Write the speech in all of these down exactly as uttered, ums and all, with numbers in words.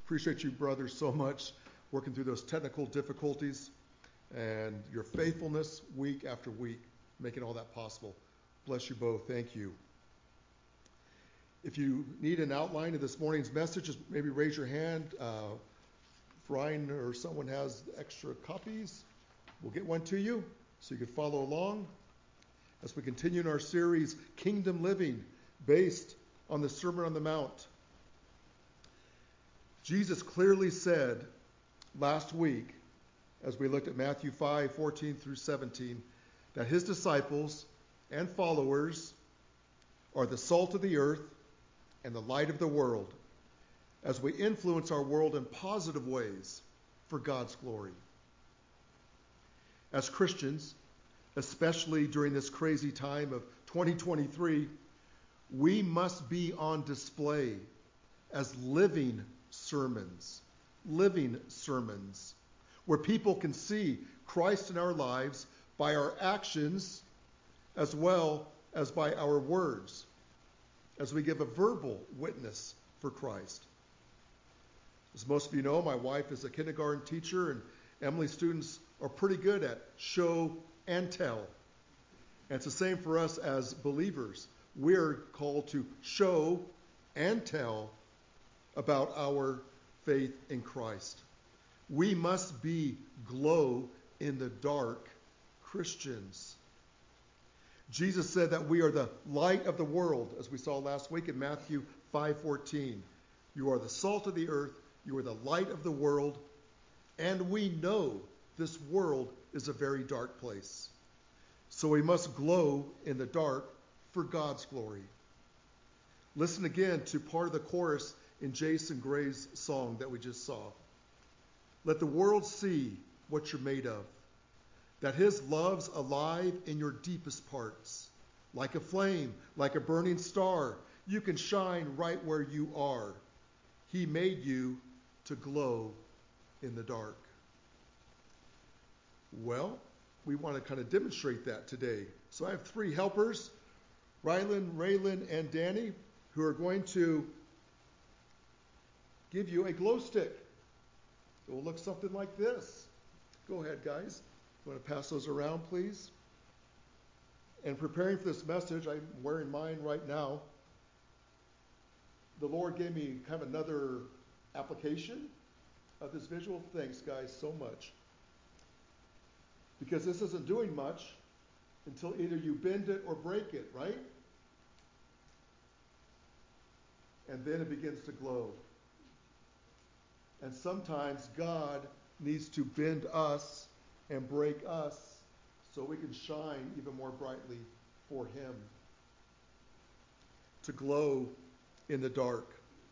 Appreciate you, brothers, so much working through those technical difficulties and your faithfulness week after week, making all that possible. Bless you both. Thank you. If you need an outline of this morning's message, just maybe raise your hand. Uh, if Ryan or someone has extra copies, we'll get one to you so you can follow along as we continue in our series, Kingdom Living, based on the Sermon on the Mount. Jesus clearly said last week, as we looked at Matthew five, fourteen through seventeen, that his disciples and followers are the salt of the earth and the light of the world, as we influence our world in positive ways for God's glory. As Christians, especially during this crazy time of twenty twenty-three, we must be on display as living sermons, living sermons, where people can see Christ in our lives by our actions as well as by our words, as we give a verbal witness for Christ. As most of you know, my wife is a kindergarten teacher, and Emily's students are pretty good at show and tell. And it's the same for us as believers. We're called to show and tell about our faith in Christ. We must be glow in the dark Christians. Jesus said that we are the light of the world, as we saw last week in Matthew five fourteen. You are the salt of the earth, you are the light of the world, and we know this world is a very dark place. So we must glow in the dark for God's glory. Listen again to part of the chorus in Jason Gray's song that we just saw. Let the world see what you're made of, that his love's alive in your deepest parts. Like a flame, like a burning star, you can shine right where you are. He made you to glow in the dark. Well, we want to kind of demonstrate that today. So I have three helpers, Rylan, Raylan, and Danny, who are going to give you a glow stick. It will look something like this. Go ahead, guys. You want to pass those around, please? And preparing for this message, I'm wearing mine right now. The Lord gave me kind of another application of this visual. Thanks, guys, so much. Because this isn't doing much until either you bend it or break it, right? And then it begins to glow. And sometimes God needs to bend us and break us so we can shine even more brightly for him. To glow in the dark.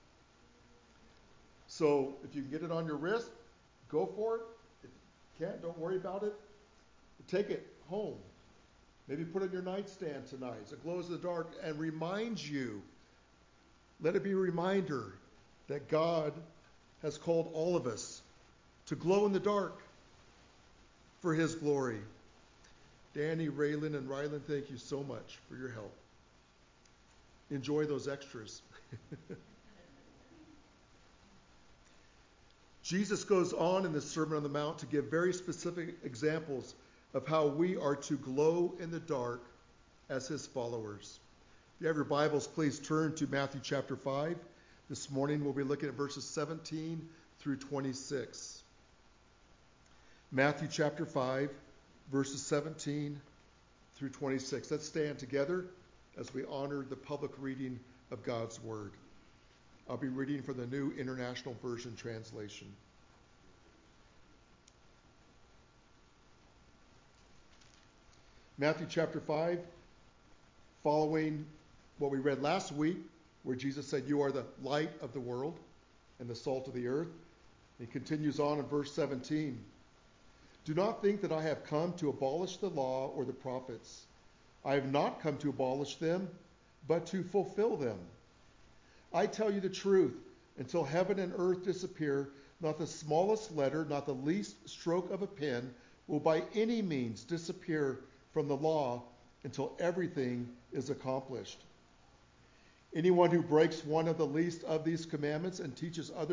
So if you can get it on your wrist, go for it. If you can't, don't worry about it. Take it home. Maybe put it on your nightstand tonight so it glows in the dark and reminds you. Let it be a reminder that God has called all of us to glow in the dark for his glory. Danny, Raylan, and Rylan, thank you so much for your help. Enjoy those extras. Jesus goes on in the Sermon on the Mount to give very specific examples of how we are to glow in the dark as his followers. If you have your Bibles, please turn to Matthew chapter five. This morning we'll be looking at verses seventeen through twenty-six. Matthew chapter five, verses seventeen through twenty-six. Let's stand together as we honor the public reading of God's Word. I'll be reading from the New International Version translation. Matthew chapter five, following what we read last week, where Jesus said, you are the light of the world and the salt of the earth. He continues on in verse seventeen. Do not think that I have come to abolish the law or the prophets. I have not come to abolish them, but to fulfill them. I tell you the truth, until heaven and earth disappear, not the smallest letter, not the least stroke of a pen will by any means disappear from the law until everything is accomplished. Anyone who breaks one of the least of these commandments and teaches others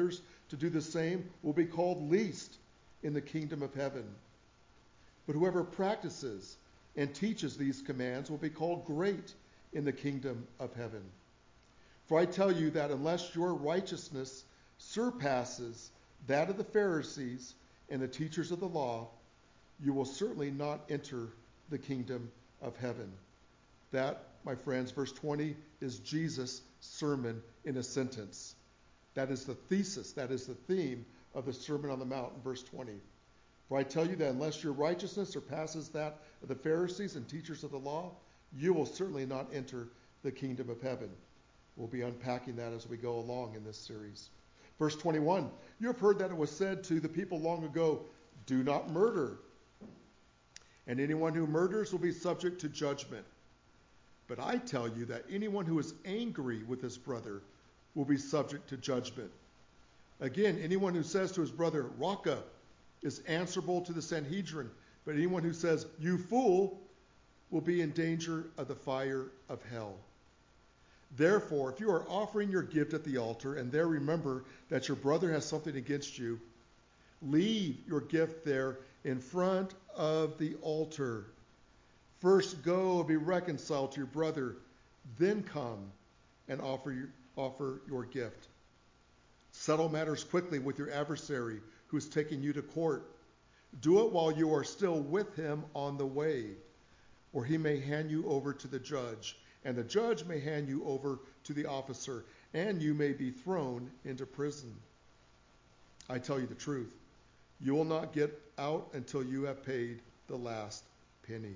to do the same will be called least in the kingdom of heaven. But whoever practices and teaches these commands will be called great in the kingdom of heaven. For I tell you that unless your righteousness surpasses that of the Pharisees and the teachers of the law, you will certainly not enter the kingdom of heaven. That, my friends, verse twenty, is Jesus' sermon in a sentence. That is the thesis, that is the theme of the Sermon on the Mount in verse twenty. For I tell you that unless your righteousness surpasses that of the Pharisees and teachers of the law, you will certainly not enter the kingdom of heaven. We'll be unpacking that as we go along in this series. Verse twenty-one, you have heard that it was said to the people long ago, do not murder. And anyone who murders will be subject to judgment. But I tell you that anyone who is angry with his brother will be subject to judgment. Again, anyone who says to his brother, Raka, is answerable to the Sanhedrin. But anyone who says, you fool, will be in danger of the fire of hell. Therefore, if you are offering your gift at the altar and there remember that your brother has something against you, leave your gift there in front of the altar. First go and be reconciled to your brother, then come and offer your, offer your gift. Settle matters quickly with your adversary who is taking you to court. Do it while you are still with him on the way, or he may hand you over to the judge, and the judge may hand you over to the officer, and you may be thrown into prison. I tell you the truth, you will not get out until you have paid the last penny.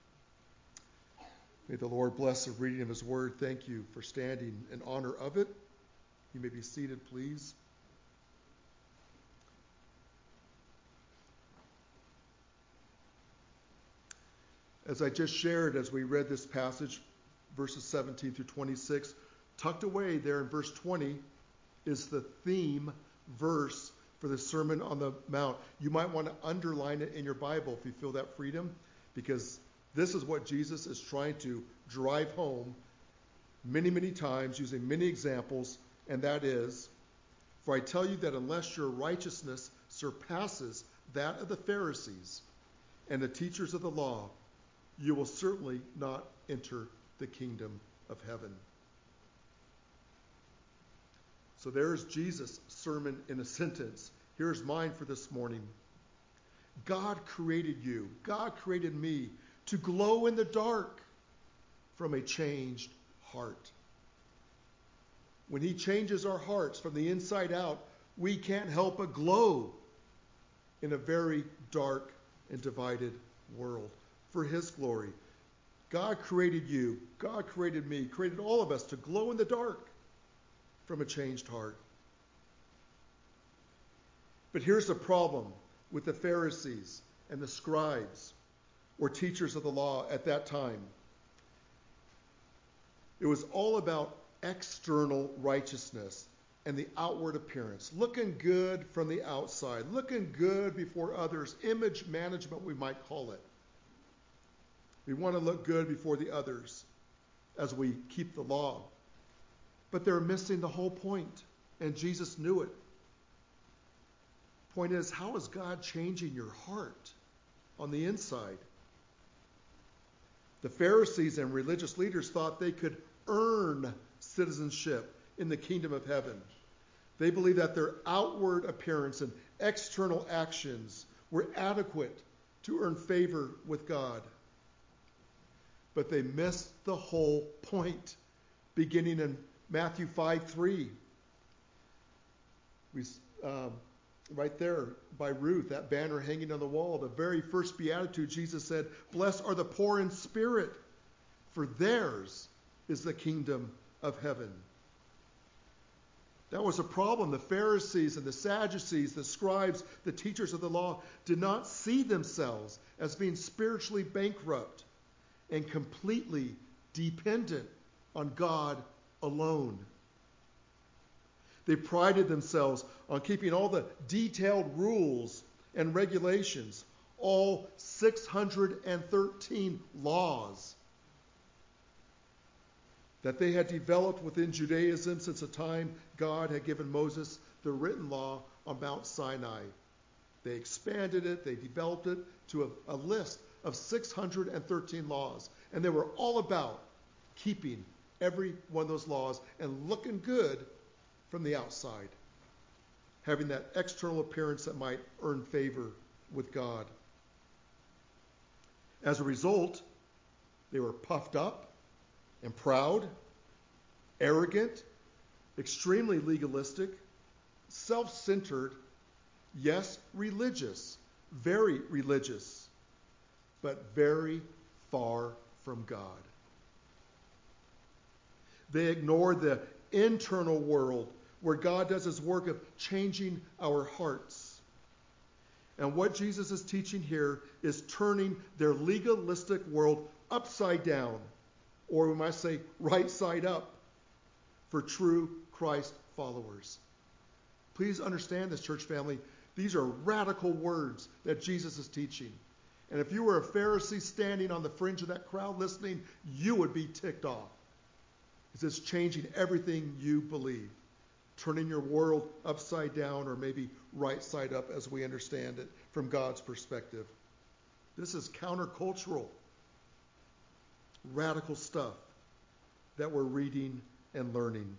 May the Lord bless the reading of his word. Thank you for standing in honor of it. You may be seated, please. As I just shared, as we read this passage, verses seventeen through twenty-six, tucked away there in verse twenty is the theme verse for the Sermon on the Mount. You might want to underline it in your Bible if you feel that freedom, because this is what Jesus is trying to drive home many, many times using many examples, and that is, for I tell you that unless your righteousness surpasses that of the Pharisees and the teachers of the law, you will certainly not enter the kingdom of heaven. So there's Jesus' sermon in a sentence. Here's mine for this morning. God created you, God created me to glow in the dark from a changed heart. When he changes our hearts from the inside out, we can't help but glow in a very dark and divided world for his glory. God created you, God created me, created all of us to glow in the dark from a changed heart. But here's the problem with the Pharisees and the scribes or teachers of the law at that time. It was all about external righteousness and the outward appearance, looking good from the outside, looking good before others, image management we might call it. We want to look good before the others as we keep the law. But they're missing the whole point, and Jesus knew it. Point is, how is God changing your heart on the inside? The Pharisees and religious leaders thought they could earn citizenship in the kingdom of heaven. They believed that their outward appearance and external actions were adequate to earn favor with God. But they missed the whole point, beginning in Matthew five three. We, um, right there by Ruth, that banner hanging on the wall, the very first beatitude, Jesus said, "Blessed are the poor in spirit, for theirs is the kingdom of heaven." That was a problem. The Pharisees and the Sadducees, the scribes, the teachers of the law, did not see themselves as being spiritually bankrupt and completely dependent on God alone. They prided themselves on keeping all the detailed rules and regulations, all six hundred thirteen laws that they had developed within Judaism since the time God had given Moses the written law on Mount Sinai. They expanded it, they developed it to a, a list of six hundred thirteen laws. And they were all about keeping every one of those laws and looking good from the outside, having that external appearance that might earn favor with God. As a result, they were puffed up and proud, arrogant, extremely legalistic, self-centered, yes, religious, very religious, but very far from God. They ignored the internal world where God does his work of changing our hearts. And what Jesus is teaching here is turning their legalistic world upside down, or we might say right side up, for true Christ followers. Please understand this, church family. These are radical words that Jesus is teaching. And if you were a Pharisee standing on the fringe of that crowd listening, you would be ticked off. It's changing everything you believe, turning your world upside down or maybe right side up as we understand it from God's perspective. This is countercultural, radical stuff that we're reading and learning.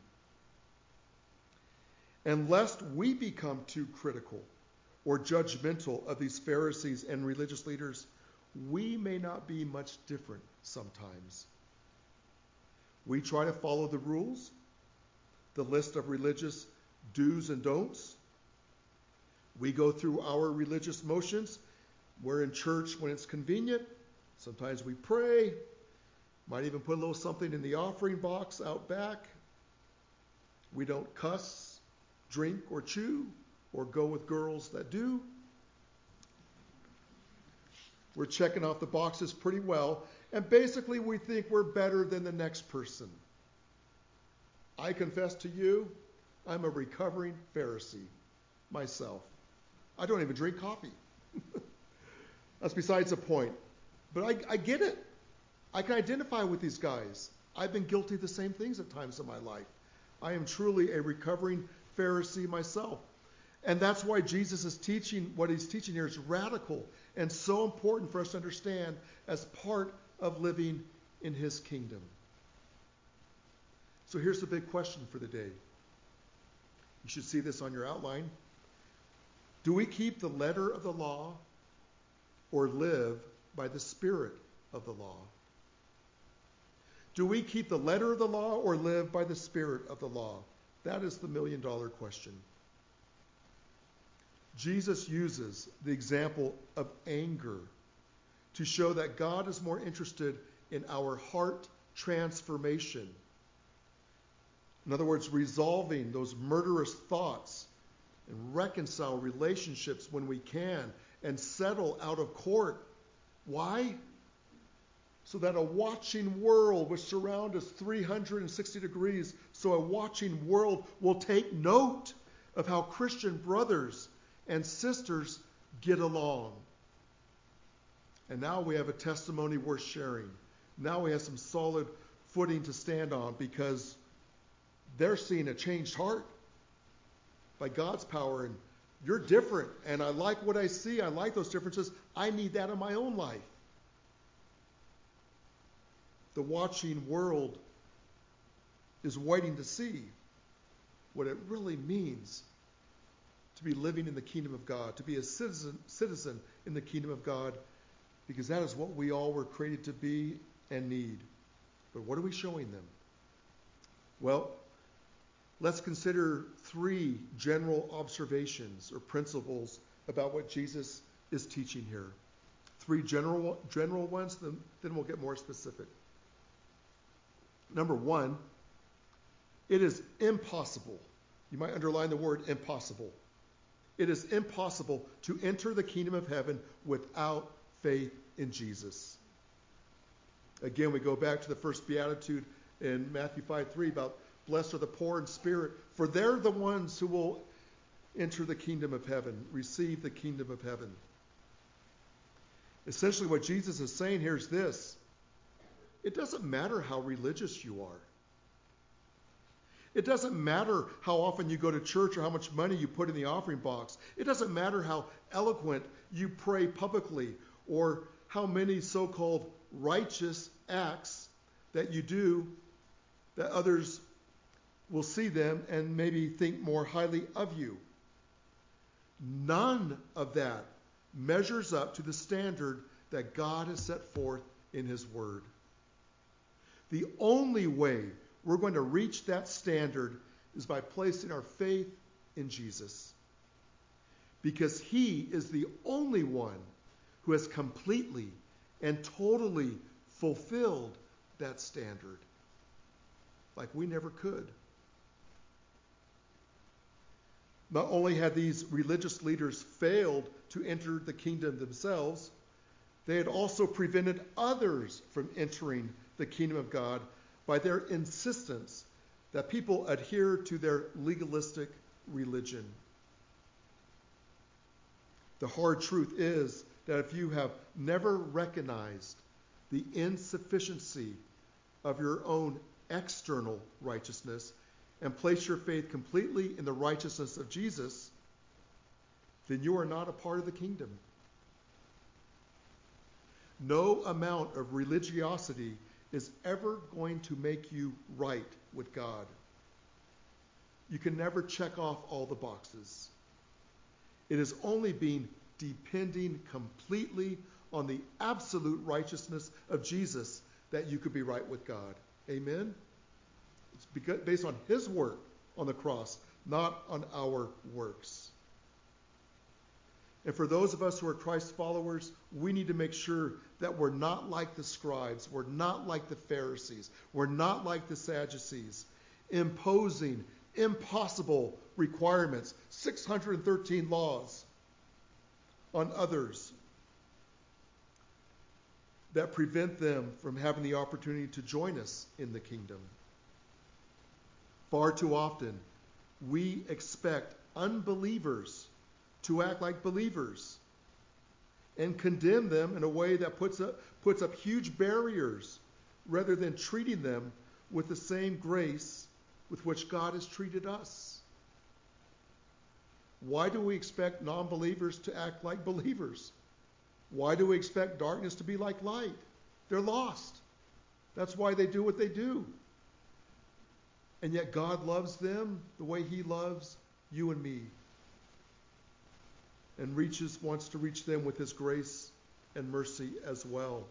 And lest we become too critical or judgmental of these Pharisees and religious leaders, we may not be much different sometimes. We try to follow the rules, the list of religious do's and don'ts. We go through our religious motions. We're in church when it's convenient. Sometimes we pray. Might even put a little something in the offering box out back. We don't cuss, drink, or chew, or go with girls that do. We're checking off the boxes pretty well, and basically we think we're better than the next person. I confess to you, I'm a recovering Pharisee myself. I don't even drink coffee. That's besides the point. But I, I get it. I can identify with these guys. I've been guilty of the same things at times in my life. I am truly a recovering Pharisee myself. And that's why Jesus is teaching, what he's teaching here is radical and so important for us to understand as part of living in his kingdom. So here's the big question for the day. You should see this on your outline. Do we keep the letter of the law or live by the spirit of the law? Do we keep the letter of the law or live by the spirit of the law? That is the million dollar question. Jesus uses the example of anger to show that God is more interested in our heart transformation. In other words, resolving those murderous thoughts and reconcile relationships when we can and settle out of court. Why? So that a watching world which surrounds us three hundred sixty degrees, so a watching world will take note of how Christian brothers and sisters get along. And now we have a testimony worth sharing. Now we have some solid footing to stand on because they're seeing a changed heart by God's power. And you're different. And I like what I see. I like those differences. I need that in my own life. The watching world is waiting to see what it really means to be living in the kingdom of God, to be a citizen, citizen in the kingdom of God, because that is what we all were created to be and need. But what are we showing them? Well, let's consider three general observations or principles about what Jesus is teaching here. Three general, general ones, then, then we'll get more specific. Number one, it is impossible. You might underline the word impossible. It is impossible to enter the kingdom of heaven without faith in Jesus. Again, we go back to the first beatitude in Matthew five three about blessed are the poor in spirit, for they're the ones who will enter the kingdom of heaven, receive the kingdom of heaven. Essentially what Jesus is saying here is this. It doesn't matter how religious you are. It doesn't matter how often you go to church or how much money you put in the offering box. It doesn't matter how eloquent you pray publicly or how many so-called righteous acts that you do that others will see them and maybe think more highly of you. None of that measures up to the standard that God has set forth in his word. The only way we're going to reach that standard is by placing our faith in Jesus, because he is the only one who has completely and totally fulfilled that standard, like we never could. Not only had these religious leaders failed to enter the kingdom themselves, they had also prevented others from entering the kingdom of God by their insistence that people adhere to their legalistic religion. The hard truth is that if you have never recognized the insufficiency of your own external righteousness and place your faith completely in the righteousness of Jesus, then you are not a part of the kingdom. No amount of religiosity is ever going to make you right with God. You can never check off all the boxes. It is only being depending completely on the absolute righteousness of Jesus that you could be right with God. Amen? It's because, based on his work on the cross, not on our works. And for those of us who are Christ followers, we need to make sure that we're not like the scribes, we're not like the Pharisees, we're not like the Sadducees, imposing impossible requirements, six hundred thirteen laws on others that prevent them from having the opportunity to join us in the kingdom. Far too often, we expect unbelievers to act like believers and condemn them in a way that puts up, puts up huge barriers rather than treating them with the same grace with which God has treated us. Why do we expect non-believers to act like believers? Why do we expect darkness to be like light? They're lost. That's why they do what they do. And yet God loves them the way he loves you and me, and reaches, wants to reach them with his grace and mercy as well.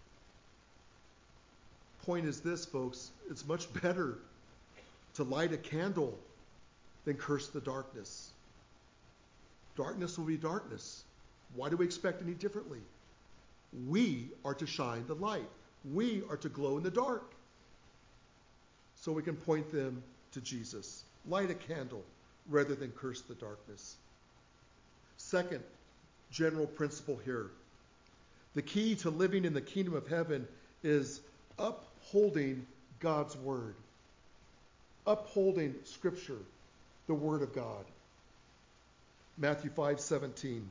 Point is this, folks, it's much better to light a candle than curse the darkness. Darkness will be darkness. Why do we expect any differently? We are to shine the light. We are to glow in the dark, so we can point them to Jesus. Light a candle rather than curse the darkness. Second general principle here. The key to living in the kingdom of heaven is upholding God's word. Upholding Scripture, the word of God. Matthew five seventeen.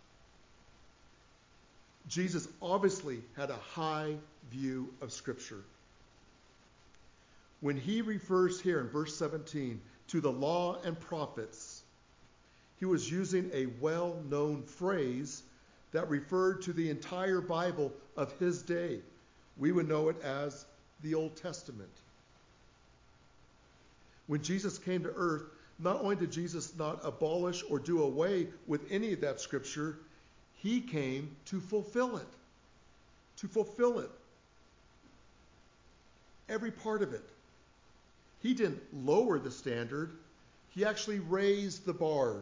Jesus obviously had a high view of Scripture. When he refers here in verse seventeen to the law and prophets, he was using a well-known phrase that referred to the entire Bible of his day. We would know it as the Old Testament. When Jesus came to earth, not only did Jesus not abolish or do away with any of that Scripture, he came to fulfill it. To fulfill it. Every part of it. He didn't lower the standard. He actually raised the bar.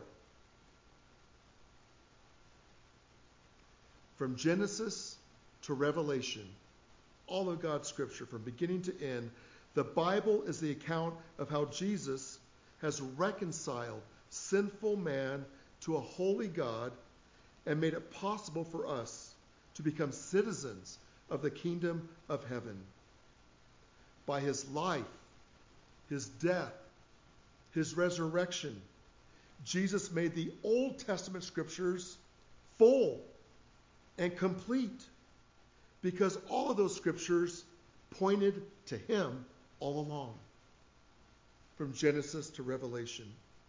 From Genesis to Revelation, all of God's Scripture, from beginning to end, the Bible is the account of how Jesus has reconciled sinful man to a holy God and made it possible for us to become citizens of the kingdom of heaven. By his life, his death, his resurrection, Jesus made the Old Testament Scriptures full and complete, because all of those Scriptures pointed to him all along. from Genesis to Revelation.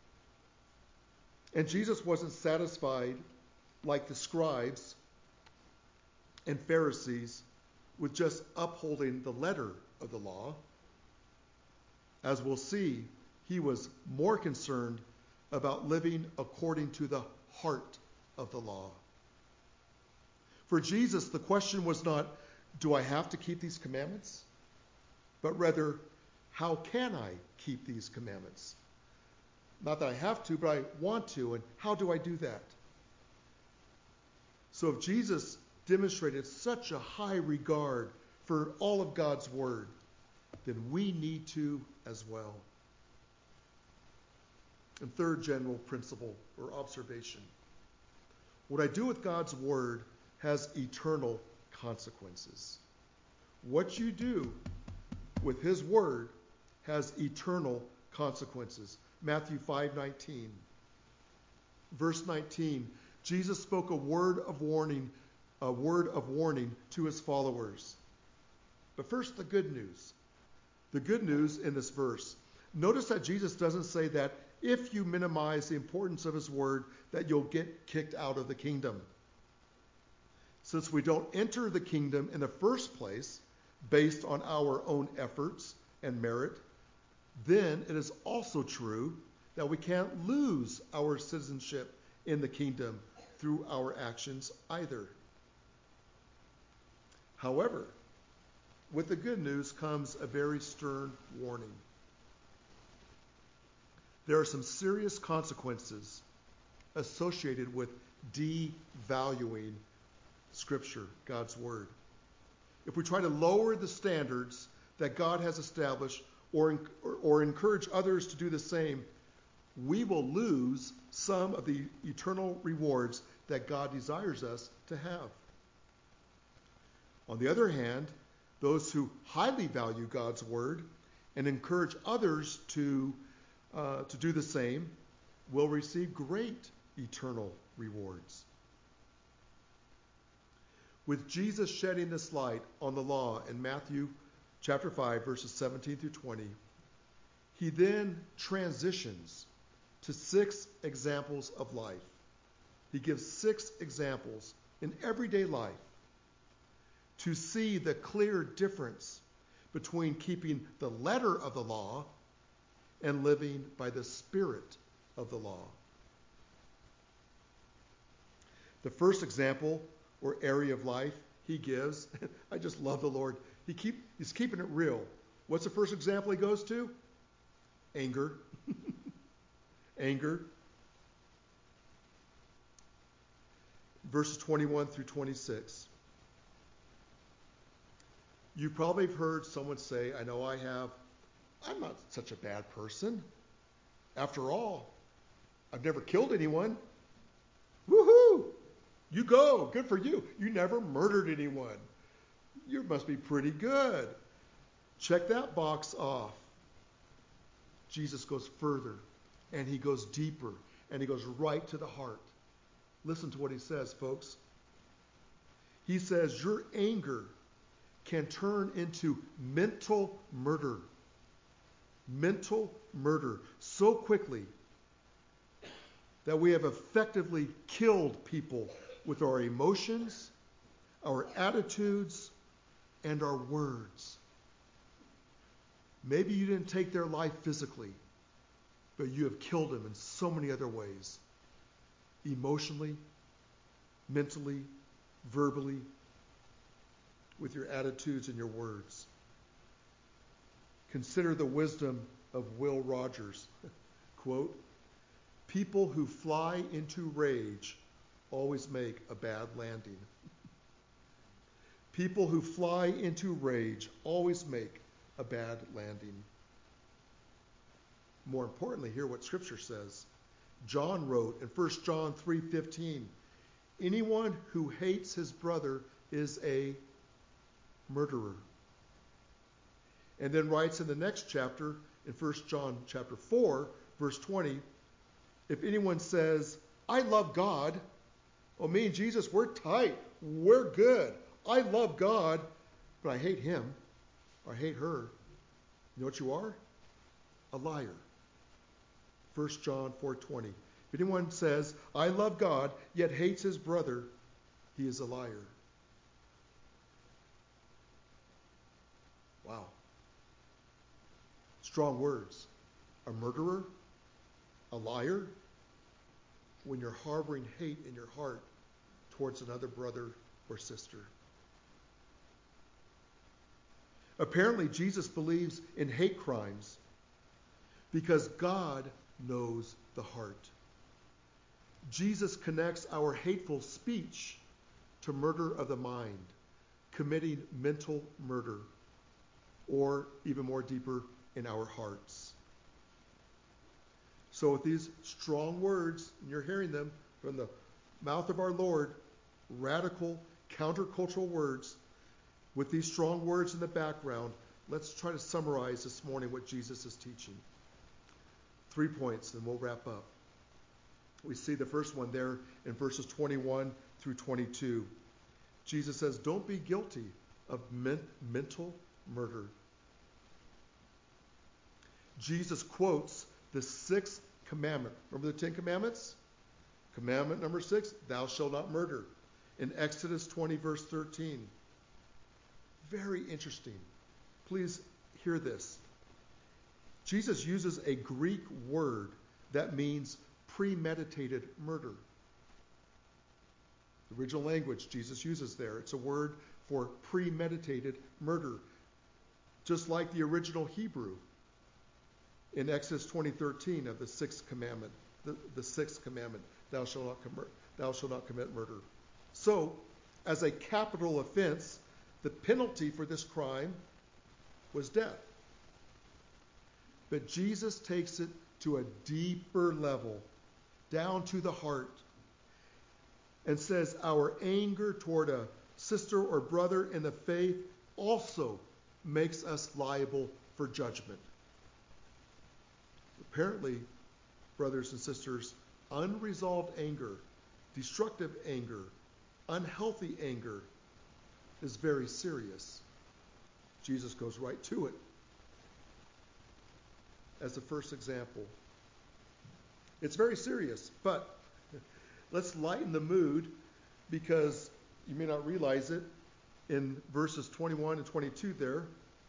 And Jesus wasn't satisfied like the scribes and Pharisees with just upholding the letter of the law. As we'll see, he was more concerned about living according to the heart of the law. For Jesus, the question was not, do I have to keep these commandments? But rather, how can I keep these commandments? Not that I have to, but I want to, and how do I do that? So if Jesus demonstrated such a high regard for all of God's word, then we need to as well. And third general principle or observation. What I do with God's word has eternal consequences. What you do with his word has eternal consequences. Matthew five nineteen. Verse nineteen, Jesus spoke a word of warning, a word of warning to his followers. But first, the good news. The good news in this verse. Notice that Jesus doesn't say that if you minimize the importance of his word, that you'll get kicked out of the kingdom. Since we don't enter the kingdom in the first place based on our own efforts and merit, then it is also true that we can't lose our citizenship in the kingdom through our actions either. However, with the good news comes a very stern warning. There are some serious consequences associated with devaluing Scripture, God's Word. If we try to lower the standards that God has established or, or, or encourage others to do the same, we will lose some of the eternal rewards that God desires us to have. On the other hand, those who highly value God's Word and encourage others to, uh, to do the same will receive great eternal rewards. With Jesus shedding this light on the law in Matthew chapter five, verses seventeen through twenty, he then transitions to six examples of life. He gives six examples in everyday life to see the clear difference between keeping the letter of the law and living by the spirit of the law. The first example or area of life he gives, I just love the Lord. He keep, he's keeping it real. What's the first example he goes to? Anger. Anger. Verses twenty-one through twenty-six. You probably have heard someone say, I know I have, I'm not such a bad person. After all, I've never killed anyone. Woohoo! You go. Good for you. You never murdered anyone. You must be pretty good. Check that box off. Jesus goes further, and he goes deeper, and he goes right to the heart. Listen to what he says, folks. He says, your anger can turn into mental murder. Mental murder so quickly that we have effectively killed people with our emotions, our attitudes, and our words. Maybe you didn't take their life physically, but you have killed them in so many other ways. Emotionally, mentally, verbally, with your attitudes and your words. Consider the wisdom of Will Rogers. Quote, people who fly into rage always make a bad landing. People who fly into rage always make a bad landing. More importantly, hear what Scripture says. John wrote in First John three fifteen, anyone who hates his brother is a murderer. And then writes in the next chapter, in First John chapter four, verse twenty, if anyone says, I love God, well, me and Jesus, we're tight. We're good. I love God, but I hate him, or I hate her. You know what you are? a liar. First John four twenty. If anyone says, I love God, yet hates his brother, he is a liar. Wow. Strong words. A murderer? A liar? When you're harboring hate in your heart towards another brother or sister. Apparently, Jesus believes in hate crimes because God knows the heart. Jesus connects our hateful speech to murder of the mind, committing mental murder, or even more deeper, in our hearts. So with these strong words, and you're hearing them from the mouth of our Lord, radical, countercultural words, with these strong words in the background, let's try to summarize this morning what Jesus is teaching. Three points, and we'll wrap up. We see the first one there in verses twenty-one through twenty-two. Jesus says, don't be guilty of men- mental murder. Jesus quotes the sixth commandment. Remember the Ten Commandments? Commandment number six, thou shalt not murder. In Exodus twenty, verse thirteen. Very interesting. Please hear this. Jesus uses a Greek word that means premeditated murder. The original language Jesus uses there, it's a word for premeditated murder. Just like the original Hebrew in Exodus twenty thirteen of the sixth commandment, the, the sixth commandment, thou shalt not commit, thou shalt not commit murder. So, as a capital offense, the penalty for this crime was death. But Jesus takes it to a deeper level, down to the heart, and says our anger toward a sister or brother in the faith also makes us liable for judgment. Apparently, brothers and sisters, unresolved anger, destructive anger, unhealthy anger is very serious. Jesus goes right to it as the first example. It's very serious, but let's lighten the mood because you may not realize it. In verses twenty-one and twenty-two there,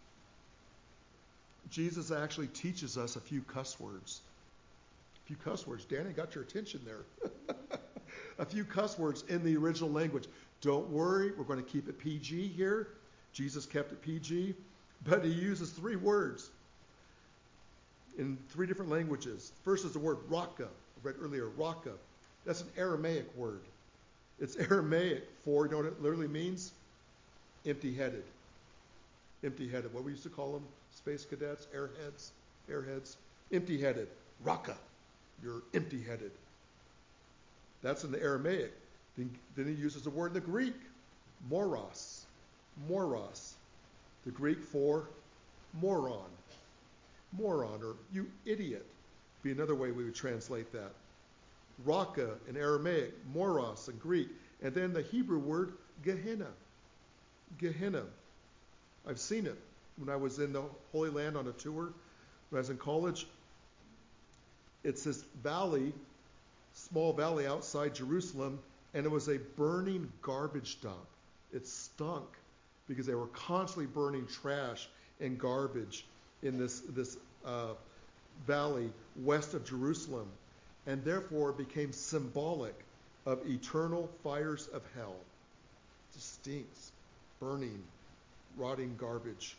Jesus actually teaches us a few cuss words. A few cuss words. Danny, got your attention there. A few cuss words in the original language. Don't worry, we're going to keep it P G here. Jesus kept it P G, but he uses three words in three different languages. First is the word raka. I read earlier, raka. That's an Aramaic word. It's Aramaic for, you know what it literally means? Empty-headed. Empty-headed. What we used to call them? Space cadets, airheads, airheads. Empty-headed. Raka. You're empty-headed. That's in the Aramaic. Then, then he uses the word in the Greek, moros. Moros. The Greek for moron. Moron, or you idiot, be another way we would translate that. Raka in Aramaic, moros in Greek, and then the Hebrew word Gehenna. Gehenna. I've seen it when I was in the Holy Land on a tour. When I was in college, it's this valley, small valley outside Jerusalem, and it was a burning garbage dump. It stunk because they were constantly burning trash and garbage in this, this uh, valley west of Jerusalem, and therefore became symbolic of eternal fires of hell. It just stinks, burning, rotting garbage.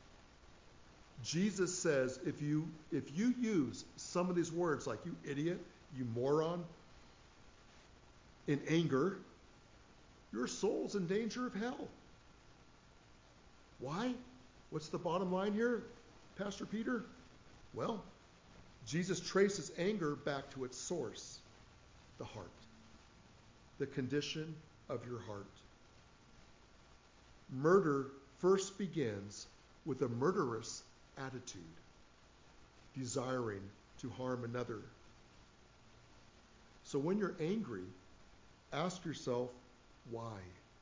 Jesus says if you if you use some of these words like you idiot, you moron, in anger, your soul's in danger of hell. Why? What's the bottom line here, Pastor Peter? Well, Jesus traces anger back to its source, the heart, the condition of your heart. Murder first begins with a murderous attitude, desiring to harm another. So when you're angry, ask yourself, why?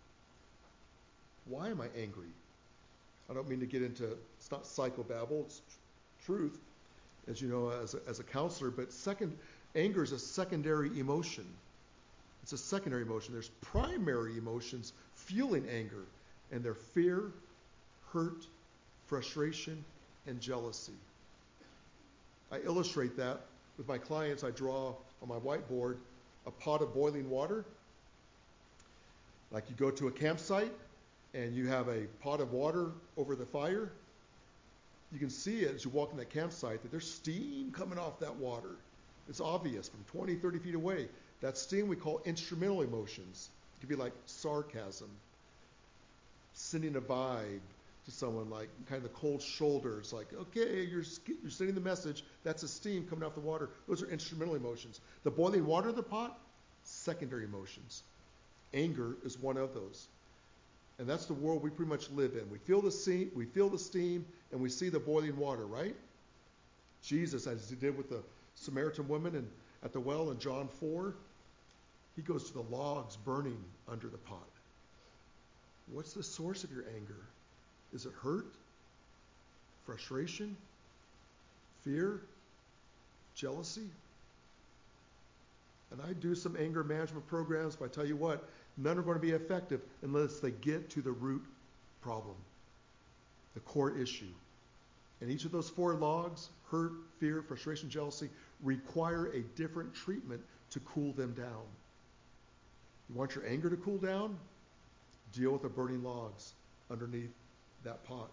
Why am I angry? I don't mean to get into, it's not psychobabble, it's tr- truth. as you know, as a, as a counselor. But second, anger is a secondary emotion. It's a secondary emotion. There's primary emotions fueling anger, and they're fear, hurt, frustration, and jealousy. I illustrate that with my clients. I draw on my whiteboard a pot of boiling water. Like you go to a campsite and you have a pot of water over the fire. You can see it as you walk in that campsite that there's steam coming off that water. It's obvious from twenty, thirty feet away. That steam we call instrumental emotions. It could be like sarcasm, sending a vibe to someone, like kind of the cold shoulders, like, okay, you're you're sending the message. That's a steam coming off the water. Those are instrumental emotions. The boiling water in the pot, secondary emotions. Anger is one of those. And that's the world we pretty much live in. We feel the steam, we feel the steam, and we see the boiling water, right? Jesus, as he did with the Samaritan woman and at the well in John four, he goes to the logs burning under the pot. What's the source of your anger? Is it hurt? Frustration? Fear? Jealousy? And I do some anger management programs, but I tell you what, none are going to be effective unless they get to the root problem, the core issue. And each of those four logs, hurt, fear, frustration, jealousy, require a different treatment to cool them down. You want your anger to cool down? Deal with the burning logs underneath that pot.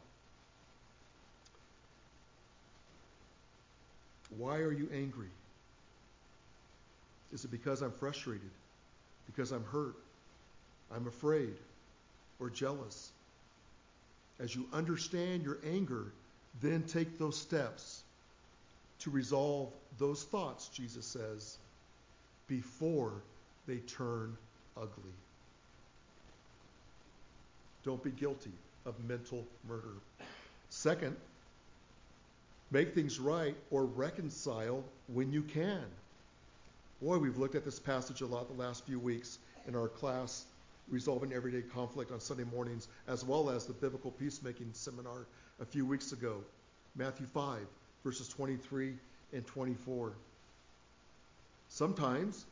Why are you angry? Is it because I'm frustrated? Because I'm hurt? I'm afraid? Or jealous? As you understand your anger, then take those steps to resolve those thoughts, Jesus says, before they turn ugly. Don't be guilty of mental murder. Second, make things right or reconcile when you can. Boy, we've looked at this passage a lot the last few weeks in our class, Resolving Everyday Conflict on Sunday mornings, as well as the Biblical Peacemaking Seminar a few weeks ago. Matthew five, verses twenty-three and twenty-four. Sometimes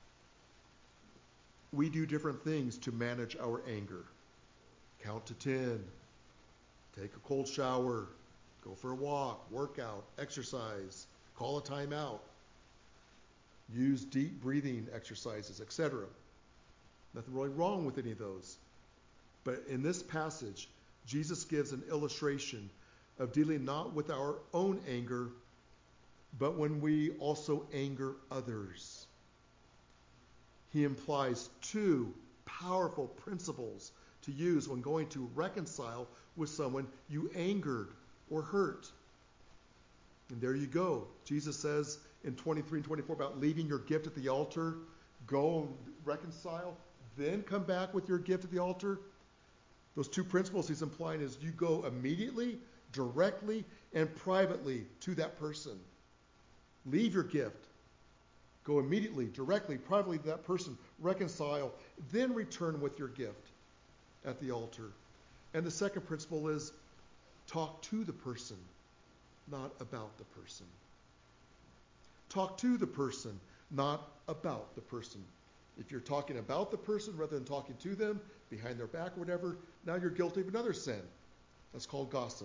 we do different things to manage our anger. Count to ten, take a cold shower, go for a walk, work out, exercise, call a timeout, use deep breathing exercises, et cetera. Nothing really wrong with any of those. But in this passage, Jesus gives an illustration of dealing not with our own anger, but when we also anger others. He implies two powerful principles to use when going to reconcile with someone you angered or hurt. And there you go. Jesus says in twenty-three and twenty-four about leaving your gift at the altar. Go and reconcile, then come back with your gift at the altar. Those two principles he's implying is you go immediately, directly, and privately to that person. Leave your gift. Go immediately, directly, privately to that person. Reconcile, then return with your gift at the altar. And the second principle is talk to the person, not about the person. Talk to the person, not about the person. If you're talking about the person rather than talking to them, behind their back or whatever, now you're guilty of another sin. That's called gossip.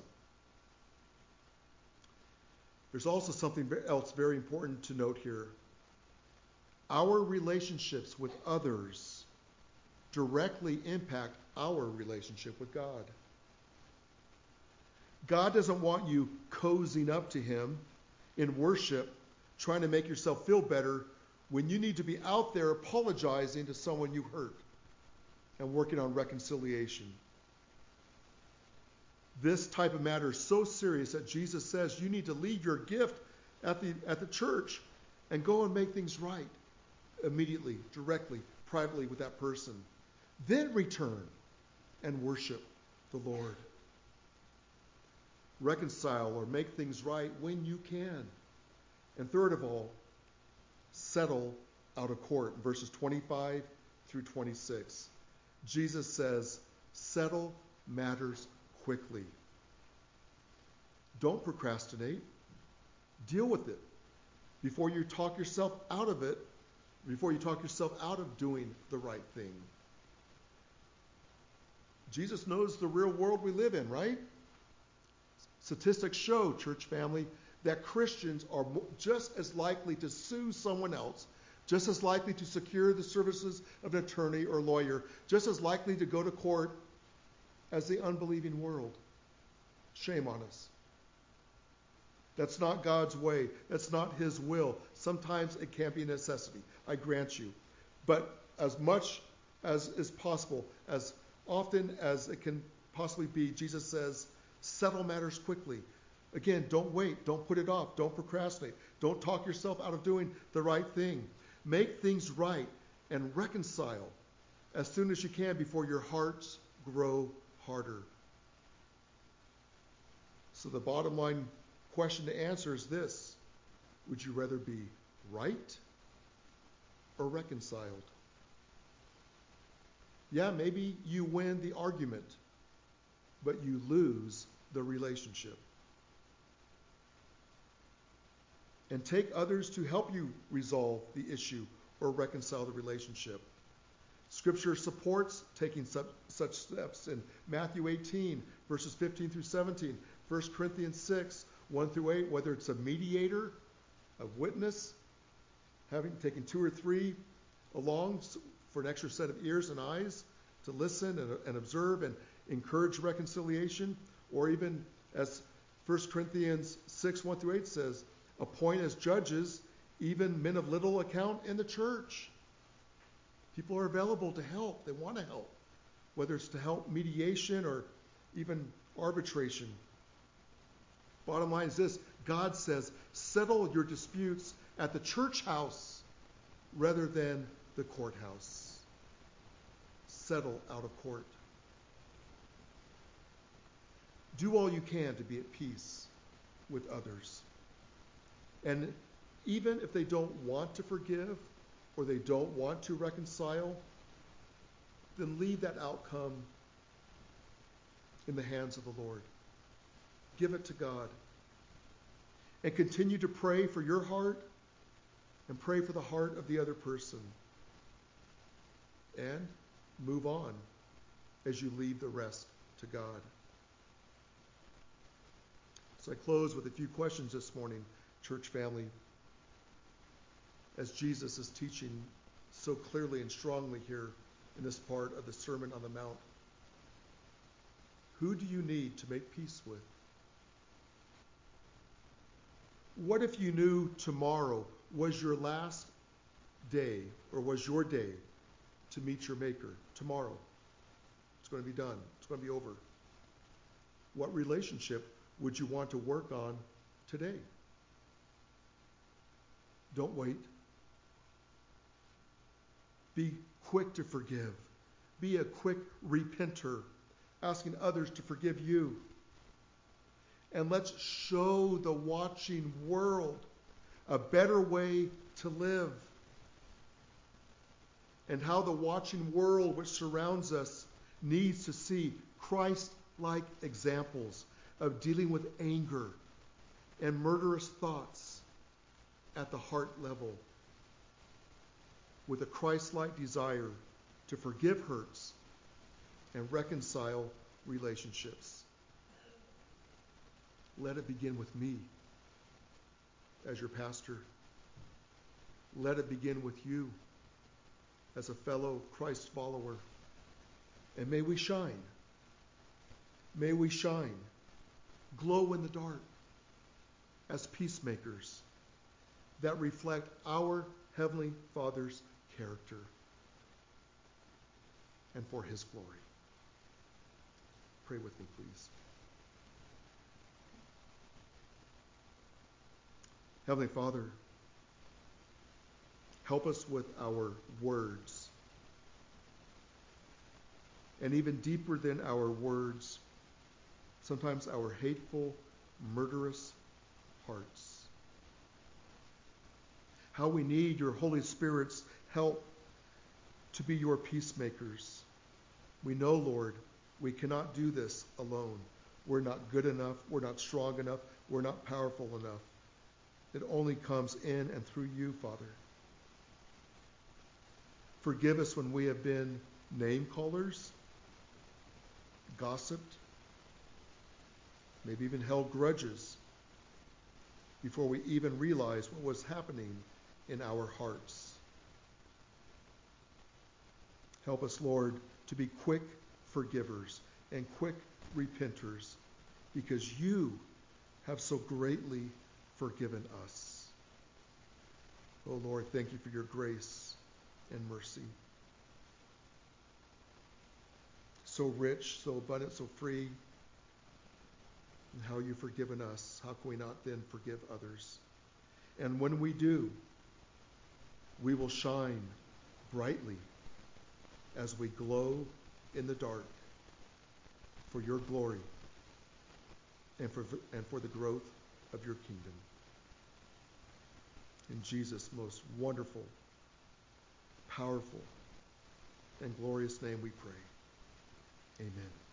There's also something else very important to note here. Our relationships with others directly impact our relationship with God. God doesn't want you cozying up to him in worship, trying to make yourself feel better when you need to be out there apologizing to someone you hurt and working on reconciliation. This type of matter is so serious that Jesus says you need to leave your gift at the at the church and go and make things right immediately, directly, privately with that person. Then return and worship the Lord. Reconcile or make things right when you can. And third of all, settle out of court. Verses twenty-five through twenty-six. Jesus says, settle matters quickly. Don't procrastinate. Deal with it before you talk yourself out of it, before you talk yourself out of doing the right thing. Jesus knows the real world we live in, right? Statistics show, church family, that Christians are just as likely to sue someone else, just as likely to secure the services of an attorney or lawyer, just as likely to go to court as the unbelieving world. Shame on us. That's not God's way. That's not his will. Sometimes it can be a necessity, I grant you. But as much as is possible, as often as it can possibly be, Jesus says, settle matters quickly. Again, don't wait. Don't put it off. Don't procrastinate. Don't talk yourself out of doing the right thing. Make things right and reconcile as soon as you can before your hearts grow harder. So the bottom line question to answer is this: would you rather be right or reconciled? Yeah, maybe you win the argument, but you lose the relationship. And take others to help you resolve the issue or reconcile the relationship. Scripture supports taking such, such steps in Matthew eighteen, verses fifteen through seventeen, First Corinthians six, one through eight, whether it's a mediator, a witness, having taken two or three along for an extra set of ears and eyes to listen and, and observe and encourage reconciliation, or even as First Corinthians six, one through eight says, appoint as judges even men of little account in the church. People are available to help. They want to help, whether it's to help mediation or even arbitration. Bottom line is this: God says, settle your disputes at the church house rather than the courthouse. Settle out of court. Do all you can to be at peace with others. And even if they don't want to forgive or they don't want to reconcile, then leave that outcome in the hands of the Lord. Give it to God. And continue to pray for your heart and pray for the heart of the other person. And move on as you leave the rest to God. So I close with a few questions this morning, church family, as Jesus is teaching so clearly and strongly here in this part of the Sermon on the Mount. Who do you need to make peace with? What if you knew tomorrow was your last day, or was your day to meet your Maker? Tomorrow. It's going to be done. It's going to be over. What relationship would you want to work on today? Don't wait. Be quick to forgive. Be a quick repenter, asking others to forgive you. And let's show the watching world a better way to live, and how the watching world which surrounds us needs to see Christ-like examples of dealing with anger and murderous thoughts at the heart level, with a Christ-like desire to forgive hurts and reconcile relationships. Let it begin with me as your pastor. Let it begin with you as a fellow Christ follower. And may we shine. May we shine. Glow in the dark as peacemakers that reflect our Heavenly Father's character and for his glory. Pray with me, please. Heavenly Father, help us with our words. And even deeper than our words, sometimes our hateful, murderous hearts. How we need your Holy Spirit's help to be your peacemakers. We know, Lord, we cannot do this alone. We're not good enough. We're not strong enough. We're not powerful enough. It only comes in and through you, Father. Forgive us when we have been name callers, gossiped, maybe even held grudges before we even realized what was happening in our hearts. Help us, Lord, to be quick forgivers and quick repenters, because you have so greatly forgiven us. Oh Lord, thank you for your grace and mercy. So rich, so abundant, so free. And how you've forgiven us, how can we not then forgive others? And when we do, we will shine brightly as we glow in the dark for your glory and for, and for the growth of your kingdom. In Jesus' most wonderful, powerful, and glorious name we pray. Amen.